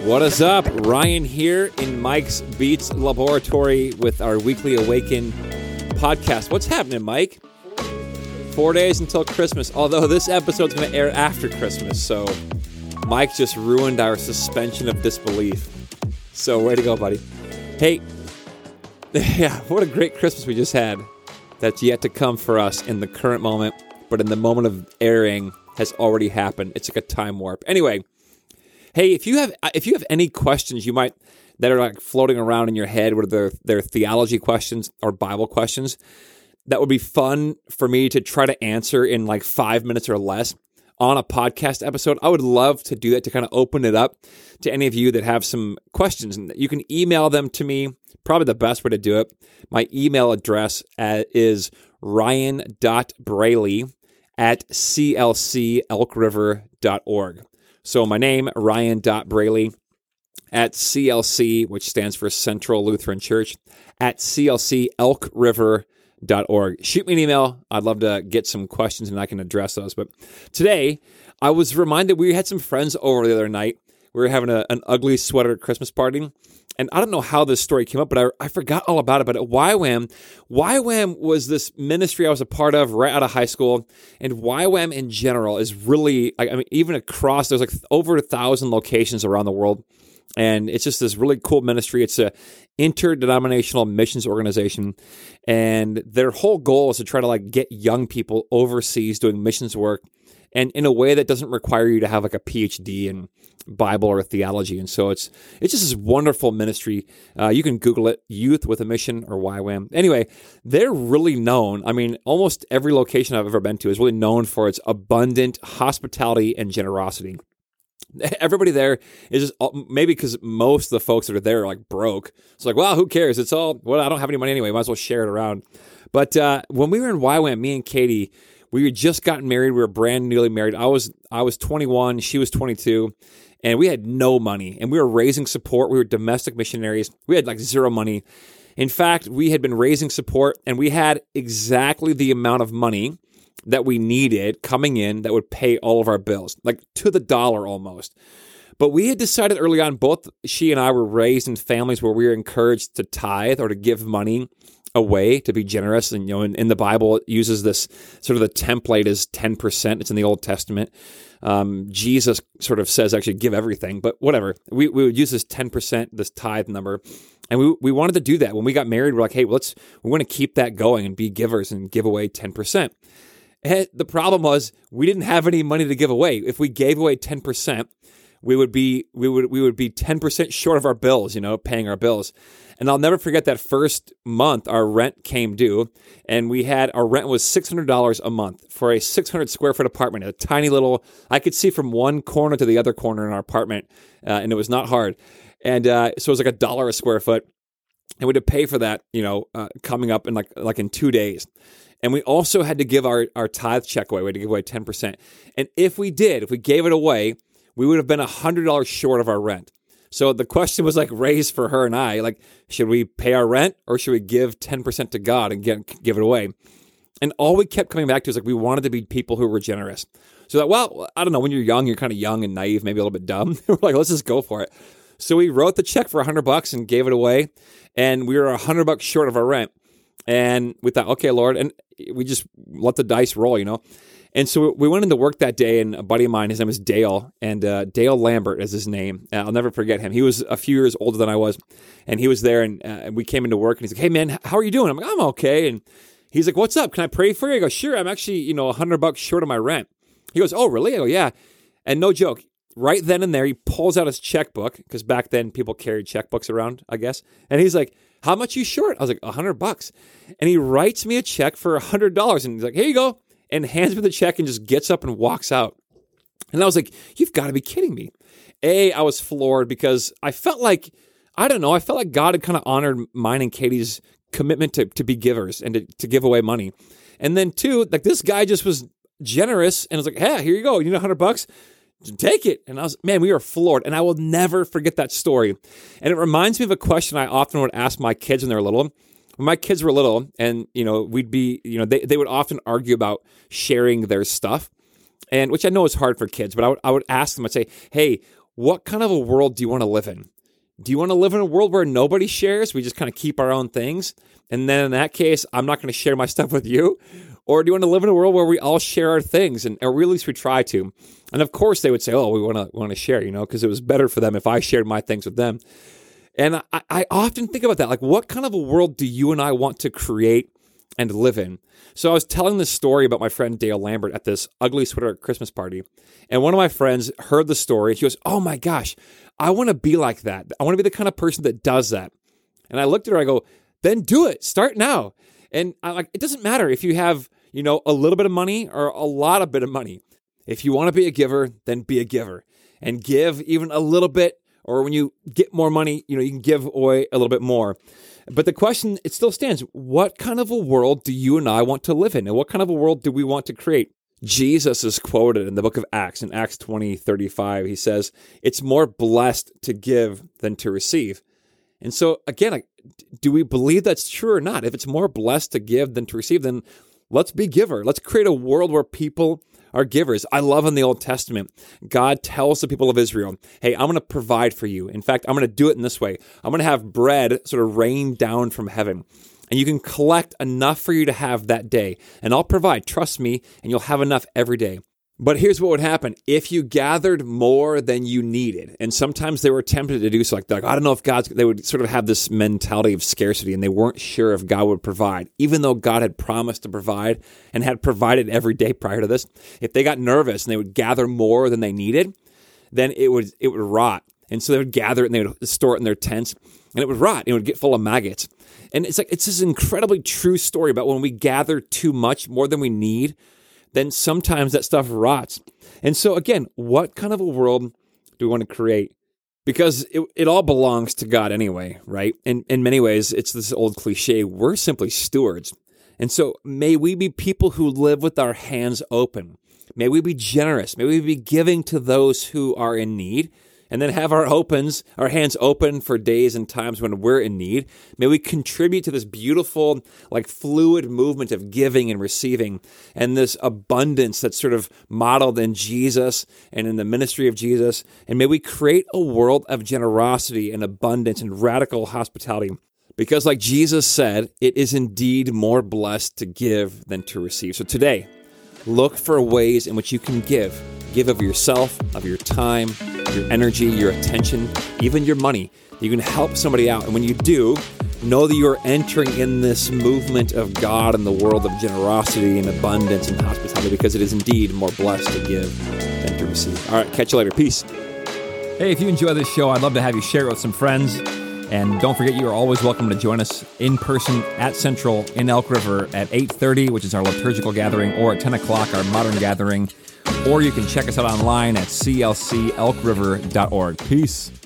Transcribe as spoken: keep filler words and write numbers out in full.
What is up? Ryan here in Mike's Beats Laboratory with our weekly Awaken podcast. What's happening, Mike? Four days until Christmas, although this episode's going to air after Christmas, so Mike just ruined our suspension of disbelief. So way to go, buddy. Hey, yeah, what a great Christmas we just had. That's yet to come for us in the current moment, but in the moment of airing has already happened. It's like a time warp. Anyway, hey, if you have if you have any questions you might that are like floating around in your head, whether they're, they're theology questions or Bible questions, that would be fun for me to try to answer in like five minutes or less on a podcast episode, I would love to do that, to kind of open it up to any of you that have some questions. And you can email them to me, probably the best way to do it. My email address is ryan dot braley at c l c elk river dot org. So my name, ryan dot braley at C L C, which stands for Central Lutheran Church, at c l c elk river dot org. Shoot me an email. I'd love to get some questions and I can address those. But today, I was reminded we had some friends over the other night. We were having a, an ugly sweater Christmas party. And I don't know how this story came up, but I, I forgot all about it. But at Y WAM, Y WAM was this ministry I was a part of right out of high school. And Y WAM in general is really, I mean, even across, there's like over a thousand locations around the world. And it's just this really cool ministry. It's a interdenominational missions organization. And their whole goal is to try to like get young people overseas doing missions work, and in a way that doesn't require you to have like a P H D in Bible or theology. And so it's it's just this wonderful ministry. Uh, you can Google it, Youth with a Mission or Y WAM. Anyway, they're really known. I mean, almost every location I've ever been to is really known for its abundant hospitality and generosity. Everybody there is just, maybe because most of the folks that are there are like broke. It's like, well, who cares? It's all, well, I don't have any money anyway. Might as well share it around. But uh, when we were in Y WAM, me and Katie, we had just gotten married. We were brand newly married. I was I was twenty-one. She was twenty-two. And we had no money. And we were raising support. We were domestic missionaries. We had like zero money. In fact, we had been raising support, and we had exactly the amount of money that we needed coming in that would pay all of our bills, like to the dollar almost. But we had decided early on, both she and I were raised in families where we were encouraged to tithe or to give money away, to be generous. And, you know, in, in the Bible, it uses this sort of the template is ten percent. It's in the Old Testament. Um, Jesus sort of says, actually, give everything, but whatever. We, we would use this ten percent, this tithe number. And we we wanted to do that. When we got married, we're like, hey, let's, we want to keep that going and be givers and give away ten percent. And the problem was we didn't have any money to give away. If we gave away ten percent, we would be we would we would be ten percent short of our bills, you know, paying our bills. And I'll never forget that first month our rent came due, and we had our rent was six hundred dollars a month for a six hundred square foot apartment, a tiny little, I could see from one corner to the other corner in our apartment, uh, and it was not hard. And uh, so it was like a dollar a square foot, and we had to pay for that, you know, uh, coming up in like like in two days. And we also had to give our, our tithe check away. We had to give away ten percent. And if we did, if we gave it away, we would have been one hundred dollars short of our rent. So the question was like raised for her and I, like, should we pay our rent or should we give ten percent to God and get, give it away? And all we kept coming back to is like, we wanted to be people who were generous. So that, well, I don't know, when you're young, you're kind of young and naive, maybe a little bit dumb. We're like, let's just go for it. So we wrote the check for one hundred bucks and gave it away. And we were one hundred bucks short of our rent. And we thought, okay, Lord, and we just let the dice roll, you know. And so we went into work that day, and a buddy of mine, his name is Dale, and uh, Dale Lambert is his name. Uh, I'll never forget him. He was a few years older than I was, and he was there, and uh, we came into work, and he's like, hey, man, how are you doing? I'm like, I'm okay. And he's like, what's up? Can I pray for you? I go, sure. I'm actually, you know, one hundred bucks short of my rent. He goes, oh, really? I go, yeah. And no joke, right then and there, he pulls out his checkbook, because back then people carried checkbooks around, I guess. And he's like, how much you short? I was like, one hundred bucks. And he writes me a check for one hundred dollars. And he's like, here you go. And hands me the check and just gets up and walks out. And I was like, you've got to be kidding me. A, I was floored because I felt like, I don't know, I felt like God had kind of honored mine and Katie's commitment to, to be givers and to, to give away money. And then two, like this guy just was generous and was like, hey, here you go. You need one hundred bucks? Take it. And I was, man, we were floored. And I will never forget that story. And it reminds me of a question I often would ask my kids when they were little. When my kids were little, and, you know, we'd be, you know, they, they would often argue about sharing their stuff, and which I know is hard for kids, but I would, I would ask them, I'd say, hey, what kind of a world do you want to live in? Do you want to live in a world where nobody shares? We just kind of keep our own things. And then in that case, I'm not going to share my stuff with you. Or do you want to live in a world where we all share our things? And or at least we try to. And of course they would say, oh, we want to want to share, you know, because it was better for them if I shared my things with them. And I, I often think about that. Like, what kind of a world do you and I want to create and live in? So I was telling this story about my friend Dale Lambert at this ugly sweater Christmas party. And one of my friends heard the story. And she goes, oh my gosh, I want to be like that. I want to be the kind of person that does that. And I looked at her, I go, then do it. Start now. And I like, it doesn't matter if you have, you know, a little bit of money or a lot of bit of money. If you want to be a giver, then be a giver and give even a little bit. Or when you get more money, you know, you can give away a little bit more. But the question, it still stands. What kind of a world do you and I want to live in? And what kind of a world do we want to create? Jesus is quoted in the book of Acts, in Acts twenty thirty-five. He says, it's more blessed to give than to receive. And so, again, like, do we believe that's true or not? If it's more blessed to give than to receive, then let's be giver. Let's create a world where people are givers. I love in the Old Testament, God tells the people of Israel, hey, I'm going to provide for you. In fact, I'm going to do it in this way. I'm going to have bread sort of rain down from heaven. And you can collect enough for you to have that day. And I'll provide, trust me, and you'll have enough every day. But here's what would happen. If you gathered more than you needed, and sometimes they were tempted to do so, like, like I don't know if God's, they would sort of have this mentality of scarcity, and they weren't sure if God would provide, even though God had promised to provide and had provided every day prior to this. If they got nervous and they would gather more than they needed, then it would it would rot. And so they would gather it and they would store it in their tents, and it would rot. It would get full of maggots. And it's like it's this incredibly true story about when we gather too much, more than we need, then sometimes that stuff rots. And so again, what kind of a world do we want to create? Because it, it all belongs to God anyway, right? And in many ways, it's this old cliche, we're simply stewards. And so may we be people who live with our hands open. May we be generous. May we be giving to those who are in need. And then have our opens, our hands open for days and times when we're in need. May we contribute to this beautiful, like fluid movement of giving and receiving, and this abundance that's sort of modeled in Jesus and in the ministry of Jesus. And may we create a world of generosity and abundance and radical hospitality. Because like Jesus said, it is indeed more blessed to give than to receive. So today, look for ways in which you can give. Give of yourself, of your time, your energy, your attention, even your money. You can help somebody out. And when you do, know that you're entering in this movement of God and the world of generosity and abundance and hospitality, because it is indeed more blessed to give than to receive. All right, catch you later. Peace. Hey, if you enjoy this show, I'd love to have you share it with some friends. And don't forget, you are always welcome to join us in person at Central in Elk River at eight thirty, which is our liturgical gathering, or at ten o'clock, our modern gathering. Or you can check us out online at c l c elk river dot org. Peace.